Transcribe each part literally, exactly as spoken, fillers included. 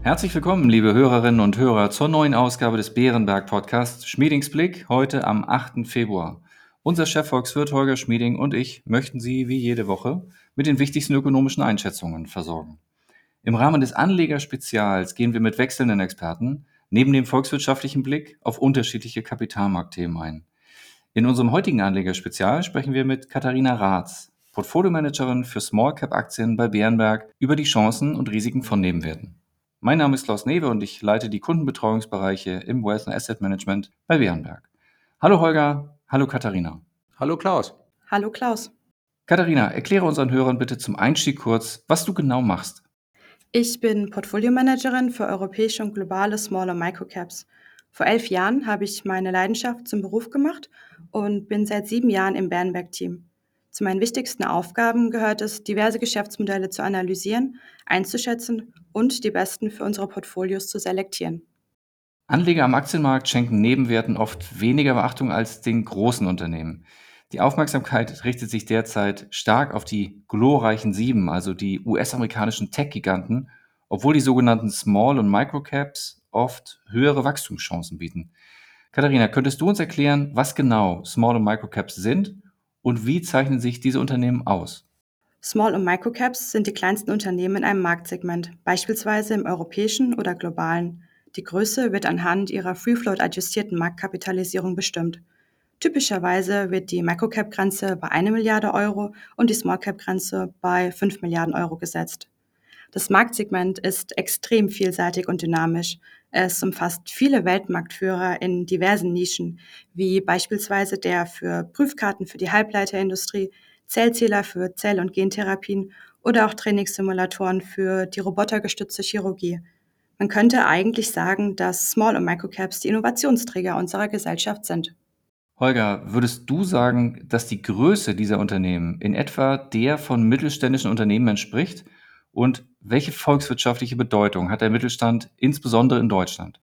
Herzlich willkommen, liebe Hörerinnen und Hörer, zur neuen Ausgabe des Bärenberg-Podcasts Schmiedingsblick, heute am achten Februar. Unser Chefvolkswirt Holger Schmieding und ich möchten Sie wie jede Woche mit den wichtigsten ökonomischen Einschätzungen versorgen. Im Rahmen des Anlegerspezials gehen wir mit wechselnden Experten neben dem volkswirtschaftlichen Blick auf unterschiedliche Kapitalmarktthemen ein. In unserem heutigen Anlegerspezial sprechen wir mit Katharina Raths, Portfolio-Managerin für Small-Cap-Aktien bei Bärenberg, über die Chancen und Risiken von Nebenwerten. Mein Name ist Klaus Newe und ich leite die Kundenbetreuungsbereiche im Wealth and Asset Management bei Bärenberg. Hallo Holger, hallo Katharina. Hallo Klaus. Hallo Klaus. Katharina, erkläre unseren Hörern bitte zum Einstieg kurz, was du genau machst. Ich bin Portfolio-Managerin für europäische und globale Small- und Microcaps. Vor elf Jahren habe ich meine Leidenschaft zum Beruf gemacht und bin seit sieben Jahren im Bärenberg-Team. Zu meinen wichtigsten Aufgaben gehört es, diverse Geschäftsmodelle zu analysieren, einzuschätzen und die besten für unsere Portfolios zu selektieren. Anleger am Aktienmarkt schenken Nebenwerten oft weniger Beachtung als den großen Unternehmen. Die Aufmerksamkeit richtet sich derzeit stark auf die glorreichen Sieben, also die U S-amerikanischen Tech-Giganten, obwohl die sogenannten Small- und Microcaps oft höhere Wachstumschancen bieten. Katharina, könntest du uns erklären, was genau Small- und Microcaps sind und wie zeichnen sich diese Unternehmen aus? Small- und Microcaps sind die kleinsten Unternehmen in einem Marktsegment, beispielsweise im europäischen oder globalen. Die Größe wird anhand ihrer Free-Float-adjustierten Marktkapitalisierung bestimmt. Typischerweise wird die Microcap-Grenze bei einer Milliarde Euro und die Smallcap-Grenze bei fünf Milliarden Euro gesetzt. Das Marktsegment ist extrem vielseitig und dynamisch. Es umfasst viele Weltmarktführer in diversen Nischen, wie beispielsweise der für Prüfkarten für die Halbleiterindustrie, Zellzähler für Zell- und Gentherapien oder auch Trainingssimulatoren für die robotergestützte Chirurgie. Man könnte eigentlich sagen, dass Small- und Microcaps die Innovationsträger unserer Gesellschaft sind. Holger, würdest du sagen, dass die Größe dieser Unternehmen in etwa der von mittelständischen Unternehmen entspricht? Und welche volkswirtschaftliche Bedeutung hat der Mittelstand insbesondere in Deutschland?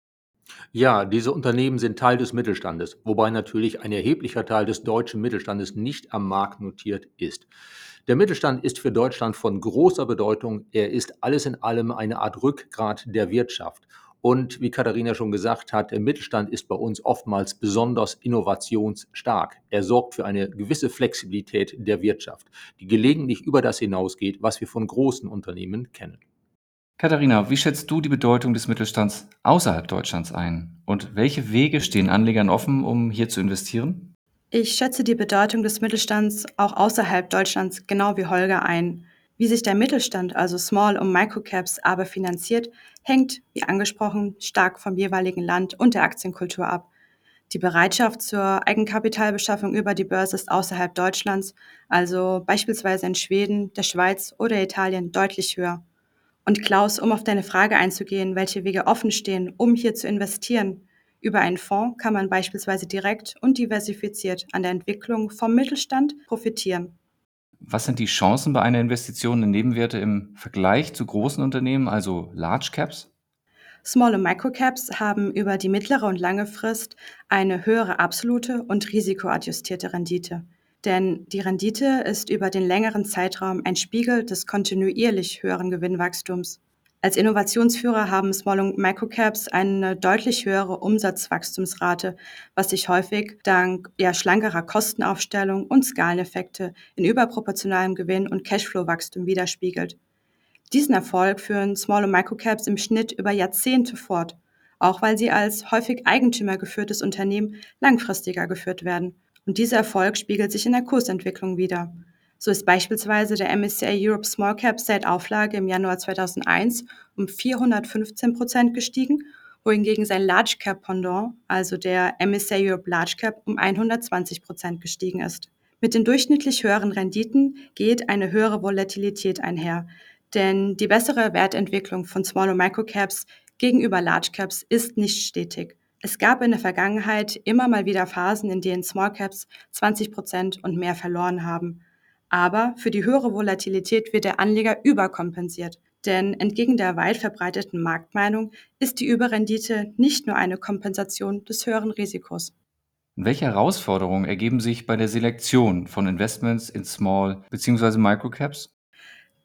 Ja, diese Unternehmen sind Teil des Mittelstandes, wobei natürlich ein erheblicher Teil des deutschen Mittelstandes nicht am Markt notiert ist. Der Mittelstand ist für Deutschland von großer Bedeutung. Er ist alles in allem eine Art Rückgrat der Wirtschaft. Und wie Katharina schon gesagt hat, der Mittelstand ist bei uns oftmals besonders innovationsstark. Er sorgt für eine gewisse Flexibilität der Wirtschaft, die gelegentlich über das hinausgeht, was wir von großen Unternehmen kennen. Katharina, wie schätzt du die Bedeutung des Mittelstands außerhalb Deutschlands ein? Und welche Wege stehen Anlegern offen, um hier zu investieren? Ich schätze die Bedeutung des Mittelstands auch außerhalb Deutschlands genau wie Holger ein. Wie sich der Mittelstand, also Small- und Microcaps, aber finanziert, hängt, wie angesprochen, stark vom jeweiligen Land und der Aktienkultur ab. Die Bereitschaft zur Eigenkapitalbeschaffung über die Börse ist außerhalb Deutschlands, also beispielsweise in Schweden, der Schweiz oder Italien, deutlich höher. Und Klaus, um auf deine Frage einzugehen, welche Wege offen stehen, um hier zu investieren. Über einen Fonds kann man beispielsweise direkt und diversifiziert an der Entwicklung vom Mittelstand profitieren. Was sind die Chancen bei einer Investition in Nebenwerte im Vergleich zu großen Unternehmen, also Large Caps? Small- und Microcaps haben über die mittlere und lange Frist eine höhere absolute und risikoadjustierte Rendite. Denn die Rendite ist über den längeren Zeitraum ein Spiegel des kontinuierlich höheren Gewinnwachstums. Als Innovationsführer haben Small- und Microcaps eine deutlich höhere Umsatzwachstumsrate, was sich häufig dank eher schlankerer Kostenaufstellung und Skaleneffekte in überproportionalem Gewinn und Cashflow-Wachstum widerspiegelt. Diesen Erfolg führen Small- und Microcaps im Schnitt über Jahrzehnte fort, auch weil sie als häufig eigentümergeführtes Unternehmen langfristiger geführt werden. Und dieser Erfolg spiegelt sich in der Kursentwicklung wider. So ist beispielsweise der M S C I Europe Small Cap seit Auflage im Januar zweitausendeins um vierhundertfünfzehn Prozent gestiegen, wohingegen sein Large Cap Pendant, also der M S C I Europe Large Cap, um hundertzwanzig Prozent gestiegen ist. Mit den durchschnittlich höheren Renditen geht eine höhere Volatilität einher, denn die bessere Wertentwicklung von Small- und Microcaps gegenüber Large Caps ist nicht stetig. Es gab in der Vergangenheit immer mal wieder Phasen, in denen Small Caps zwanzig Prozent und mehr verloren haben. Aber für die höhere Volatilität wird der Anleger überkompensiert. Denn entgegen der weit verbreiteten Marktmeinung ist die Überrendite nicht nur eine Kompensation des höheren Risikos. Und welche Herausforderungen ergeben sich bei der Selektion von Investments in Small- bzw. Microcaps?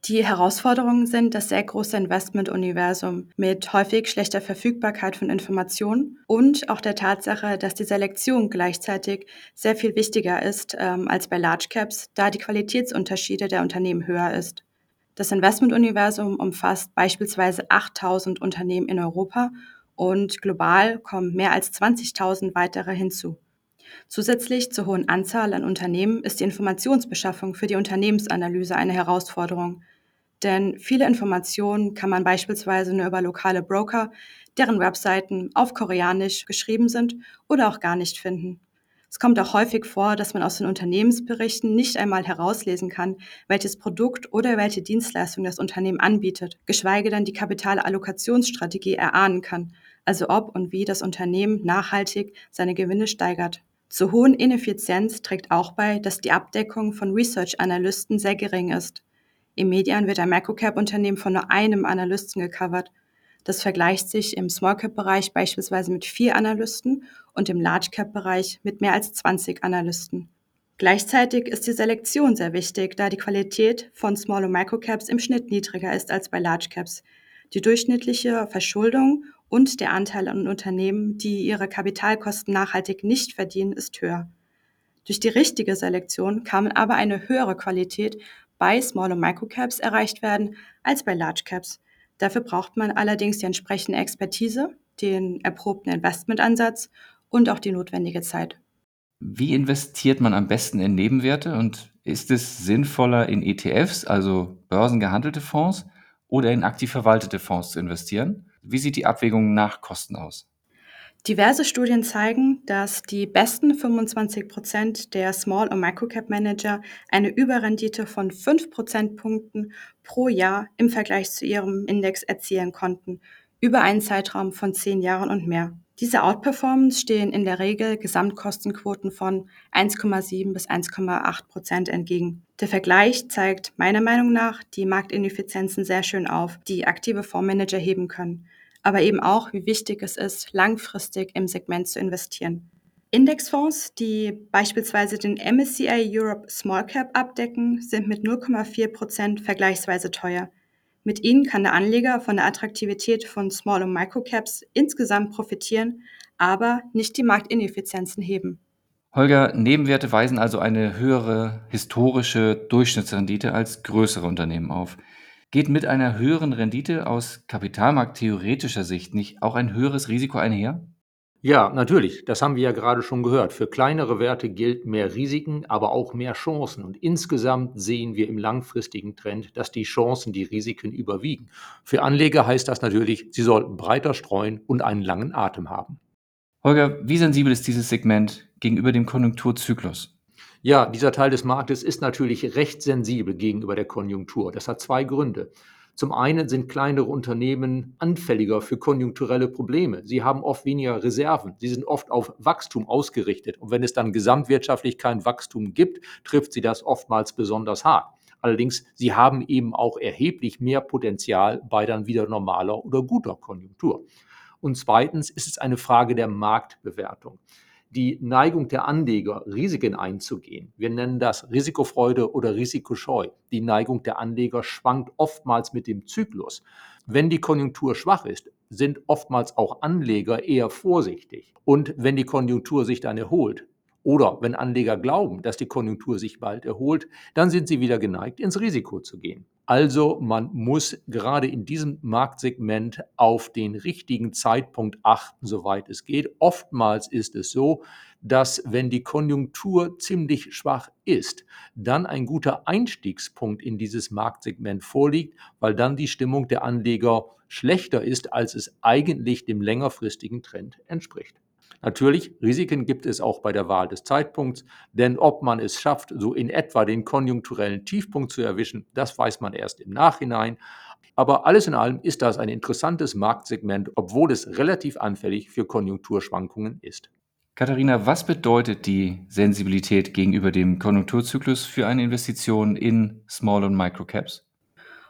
Die Herausforderungen sind das sehr große Investmentuniversum mit häufig schlechter Verfügbarkeit von Informationen und auch der Tatsache, dass die Selektion gleichzeitig sehr viel wichtiger ist ähm, als bei Large Caps, da die Qualitätsunterschiede der Unternehmen höher ist. Das Investmentuniversum umfasst beispielsweise achttausend Unternehmen in Europa und global kommen mehr als zwanzigtausend weitere hinzu. Zusätzlich zur hohen Anzahl an Unternehmen ist die Informationsbeschaffung für die Unternehmensanalyse eine Herausforderung. Denn viele Informationen kann man beispielsweise nur über lokale Broker, deren Webseiten auf Koreanisch geschrieben sind oder auch gar nicht finden. Es kommt auch häufig vor, dass man aus den Unternehmensberichten nicht einmal herauslesen kann, welches Produkt oder welche Dienstleistung das Unternehmen anbietet, geschweige denn die Kapitalallokationsstrategie erahnen kann, also ob und wie das Unternehmen nachhaltig seine Gewinne steigert. Zur hohen Ineffizienz trägt auch bei, dass die Abdeckung von Research-Analysten sehr gering ist. Im Median wird ein Microcap-Unternehmen von nur einem Analysten gecovert. Das vergleicht sich im Smallcap-Bereich beispielsweise mit vier Analysten und im Large-Cap-Bereich mit mehr als zwanzig Analysten. Gleichzeitig ist die Selektion sehr wichtig, da die Qualität von Small- und Microcaps im Schnitt niedriger ist als bei Large Caps. Die durchschnittliche Verschuldung und der Anteil an Unternehmen, die ihre Kapitalkosten nachhaltig nicht verdienen, ist höher. Durch die richtige Selektion kann aber eine höhere Qualität bei Small- und Microcaps erreicht werden als bei Large Caps. Dafür braucht man allerdings die entsprechende Expertise, den erprobten Investmentansatz und auch die notwendige Zeit. Wie investiert man am besten in Nebenwerte und ist es sinnvoller, in E T Fs, also börsengehandelte Fonds, oder in aktiv verwaltete Fonds zu investieren? Wie sieht die Abwägung nach Kosten aus? Diverse Studien zeigen, dass die besten fünfundzwanzig Prozent der Small- und Microcap-Manager eine Überrendite von fünf Prozentpunkten pro Jahr im Vergleich zu ihrem Index erzielen konnten, über einen Zeitraum von zehn Jahren und mehr. Dieser Outperformance stehen in der Regel Gesamtkostenquoten von eins Komma sieben bis eins Komma acht Prozent entgegen. Der Vergleich zeigt meiner Meinung nach die Marktineffizienzen sehr schön auf, die aktive Fondsmanager heben können, aber eben auch, wie wichtig es ist, langfristig im Segment zu investieren. Indexfonds, die beispielsweise den M S C I Europe Small Cap abdecken, sind mit null Komma vier Prozent vergleichsweise teuer. Mit ihnen kann der Anleger von der Attraktivität von Small- und Microcaps insgesamt profitieren, aber nicht die Marktineffizienzen heben. Holger, Nebenwerte weisen also eine höhere historische Durchschnittsrendite als größere Unternehmen auf. Geht mit einer höheren Rendite aus kapitalmarkttheoretischer Sicht nicht auch ein höheres Risiko einher? Ja, natürlich. Das haben wir ja gerade schon gehört. Für kleinere Werte gilt mehr Risiken, aber auch mehr Chancen. Und insgesamt sehen wir im langfristigen Trend, dass die Chancen die Risiken überwiegen. Für Anleger heißt das natürlich, sie sollten breiter streuen und einen langen Atem haben. Holger, wie sensibel ist dieses Segment gegenüber dem Konjunkturzyklus? Ja, dieser Teil des Marktes ist natürlich recht sensibel gegenüber der Konjunktur. Das hat zwei Gründe. Zum einen sind kleinere Unternehmen anfälliger für konjunkturelle Probleme. Sie haben oft weniger Reserven. Sie sind oft auf Wachstum ausgerichtet. Und wenn es dann gesamtwirtschaftlich kein Wachstum gibt, trifft sie das oftmals besonders hart. Allerdings, sie haben eben auch erheblich mehr Potenzial bei dann wieder normaler oder guter Konjunktur. Und zweitens ist es eine Frage der Marktbewertung. Die Neigung der Anleger, Risiken einzugehen, wir nennen das Risikofreude oder Risikoscheu. Die Neigung der Anleger schwankt oftmals mit dem Zyklus. Wenn die Konjunktur schwach ist, sind oftmals auch Anleger eher vorsichtig. Und wenn die Konjunktur sich dann erholt, oder wenn Anleger glauben, dass die Konjunktur sich bald erholt, dann sind sie wieder geneigt, ins Risiko zu gehen. Also man muss gerade in diesem Marktsegment auf den richtigen Zeitpunkt achten, soweit es geht. Oftmals ist es so, dass wenn die Konjunktur ziemlich schwach ist, dann ein guter Einstiegspunkt in dieses Marktsegment vorliegt, weil dann die Stimmung der Anleger schlechter ist, als es eigentlich dem längerfristigen Trend entspricht. Natürlich, Risiken gibt es auch bei der Wahl des Zeitpunkts, denn ob man es schafft, so in etwa den konjunkturellen Tiefpunkt zu erwischen, das weiß man erst im Nachhinein. Aber alles in allem ist das ein interessantes Marktsegment, obwohl es relativ anfällig für Konjunkturschwankungen ist. Katharina, was bedeutet die Sensibilität gegenüber dem Konjunkturzyklus für eine Investition in Small- und Microcaps?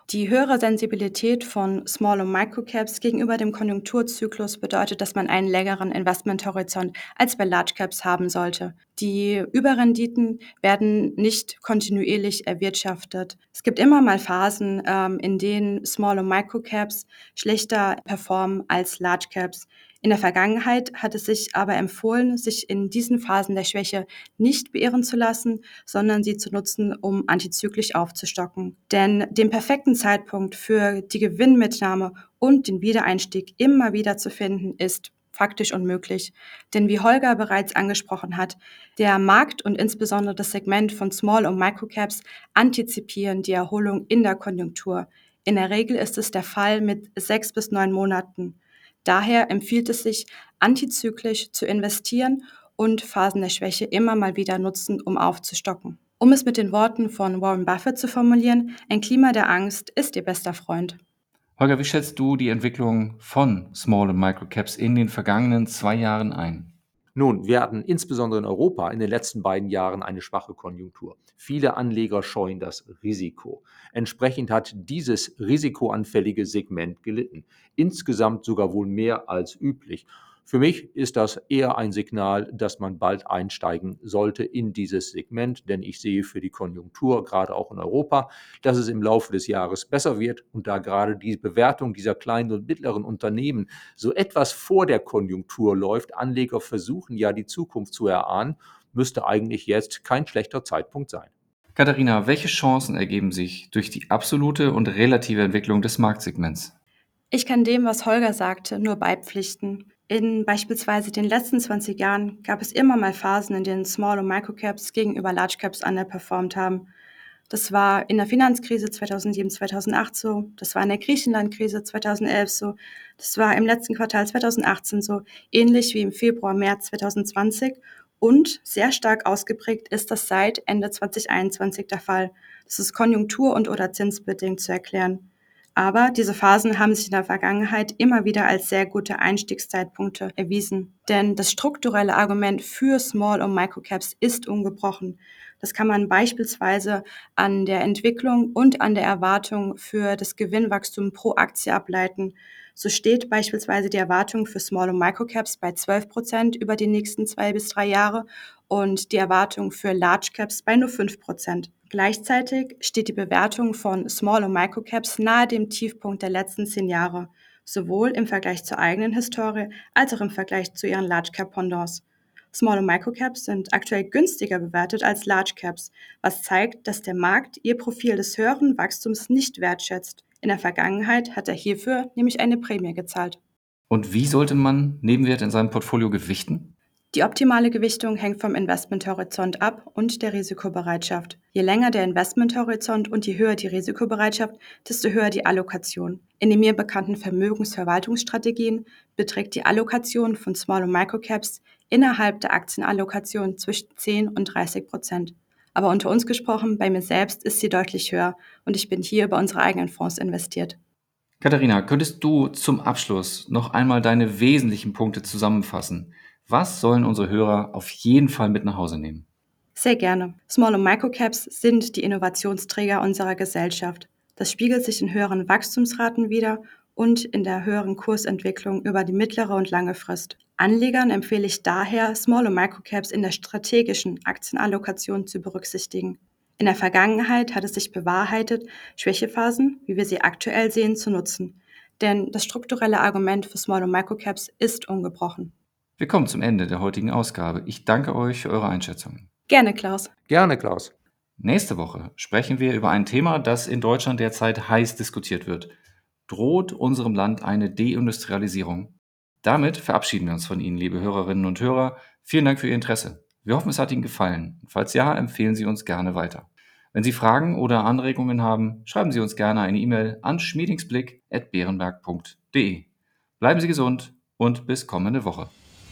Die höhere Sensibilität von Small- und Microcaps gegenüber dem Konjunkturzyklus bedeutet, dass man einen längeren Investmenthorizont als bei Large Caps haben sollte. Die Überrenditen werden nicht kontinuierlich erwirtschaftet. Es gibt immer mal Phasen, ähm, in denen Small- und Microcaps schlechter performen als Large Caps. In der Vergangenheit hat es sich aber empfohlen, sich in diesen Phasen der Schwäche nicht beirren zu lassen, sondern sie zu nutzen, um antizyklisch aufzustocken. Denn den perfekten Zeitpunkt für die Gewinnmitnahme und den Wiedereinstieg immer wieder zu finden, ist faktisch unmöglich. Denn wie Holger bereits angesprochen hat, der Markt und insbesondere das Segment von Small- und Microcaps antizipieren die Erholung in der Konjunktur. In der Regel ist es der Fall mit sechs bis neun Monaten. Daher empfiehlt es sich, antizyklisch zu investieren und Phasen der Schwäche immer mal wieder nutzen, um aufzustocken. Um es mit den Worten von Warren Buffett zu formulieren, ein Klima der Angst ist ihr bester Freund. Holger, wie schätzt du die Entwicklung von Small- und Microcaps in den vergangenen zwei Jahren ein? Nun, wir hatten insbesondere in Europa in den letzten beiden Jahren eine schwache Konjunktur. Viele Anleger scheuen das Risiko. Entsprechend hat dieses risikoanfällige Segment gelitten. Insgesamt sogar wohl mehr als üblich. Für mich ist das eher ein Signal, dass man bald einsteigen sollte in dieses Segment, denn ich sehe für die Konjunktur, gerade auch in Europa, dass es im Laufe des Jahres besser wird und da gerade die Bewertung dieser kleinen und mittleren Unternehmen so etwas vor der Konjunktur läuft, Anleger versuchen ja die Zukunft zu erahnen, müsste eigentlich jetzt kein schlechter Zeitpunkt sein. Katharina, welche Chancen ergeben sich durch die absolute und relative Entwicklung des Marktsegments? Ich kann dem, was Holger sagte, nur beipflichten. In beispielsweise den letzten zwanzig Jahren gab es immer mal Phasen, in denen Small- und Microcaps gegenüber Large Caps underperformed haben. Das war in der Finanzkrise zweitausendsieben, zweitausendacht so, das war in der Griechenland-Krise zweitausendelf so, das war im letzten Quartal zweitausendachtzehn so, ähnlich wie im Februar, März zweitausendzwanzig und sehr stark ausgeprägt ist das seit Ende zweitausendeinundzwanzig der Fall. Das ist konjunktur- und oder zinsbedingt zu erklären. Aber diese Phasen haben sich in der Vergangenheit immer wieder als sehr gute Einstiegszeitpunkte erwiesen. Denn das strukturelle Argument für Small- und Microcaps ist ungebrochen. Das kann man beispielsweise an der Entwicklung und an der Erwartung für das Gewinnwachstum pro Aktie ableiten. So steht beispielsweise die Erwartung für Small- und Microcaps bei zwölf Prozent über die nächsten zwei bis drei Jahre und die Erwartung für Large Caps bei nur fünf Prozent. Gleichzeitig steht die Bewertung von Small- und Microcaps nahe dem Tiefpunkt der letzten zehn Jahre, sowohl im Vergleich zur eigenen Historie als auch im Vergleich zu ihren Large Cap Pendants. Small- und Microcaps sind aktuell günstiger bewertet als Large Caps, was zeigt, dass der Markt ihr Profil des höheren Wachstums nicht wertschätzt. In der Vergangenheit hat er hierfür nämlich eine Prämie gezahlt. Und wie sollte man Nebenwerte in seinem Portfolio gewichten? Die optimale Gewichtung hängt vom Investmenthorizont ab und der Risikobereitschaft. Je länger der Investmenthorizont und je höher die Risikobereitschaft, desto höher die Allokation. In den mir bekannten Vermögensverwaltungsstrategien beträgt die Allokation von Small- und Microcaps innerhalb der Aktienallokation zwischen zehn und dreißig Prozent. Aber unter uns gesprochen, bei mir selbst ist sie deutlich höher und ich bin hier über unsere eigenen Fonds investiert. Katharina, könntest du zum Abschluss noch einmal deine wesentlichen Punkte zusammenfassen? Was sollen unsere Hörer auf jeden Fall mit nach Hause nehmen? Sehr gerne. Small- und Microcaps sind die Innovationsträger unserer Gesellschaft. Das spiegelt sich in höheren Wachstumsraten wider und in der höheren Kursentwicklung über die mittlere und lange Frist. Anlegern empfehle ich daher, Small- und Microcaps in der strategischen Aktienallokation zu berücksichtigen. In der Vergangenheit hat es sich bewahrheitet, Schwächephasen, wie wir sie aktuell sehen, zu nutzen. Denn das strukturelle Argument für Small- und Microcaps ist ungebrochen. Wir kommen zum Ende der heutigen Ausgabe. Ich danke euch für eure Einschätzungen. Gerne, Klaus. Gerne, Klaus. Nächste Woche sprechen wir über ein Thema, das in Deutschland derzeit heiß diskutiert wird. Droht unserem Land eine Deindustrialisierung? Damit verabschieden wir uns von Ihnen, liebe Hörerinnen und Hörer. Vielen Dank für Ihr Interesse. Wir hoffen, es hat Ihnen gefallen. Falls ja, empfehlen Sie uns gerne weiter. Wenn Sie Fragen oder Anregungen haben, schreiben Sie uns gerne eine E-Mail an schmiedingsblick at beerenberg punkt de. Bleiben Sie gesund und bis kommende Woche.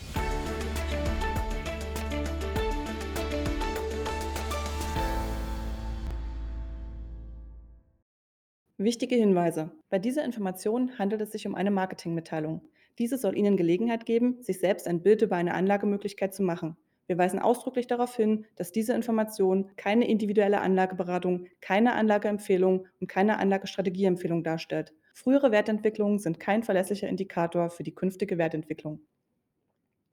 Wichtige Hinweise. Bei dieser Information handelt es sich um eine Marketingmitteilung. Diese soll Ihnen Gelegenheit geben, sich selbst ein Bild über eine Anlagemöglichkeit zu machen. Wir weisen ausdrücklich darauf hin, dass diese Information keine individuelle Anlageberatung, keine Anlageempfehlung und keine Anlagestrategieempfehlung darstellt. Frühere Wertentwicklungen sind kein verlässlicher Indikator für die künftige Wertentwicklung.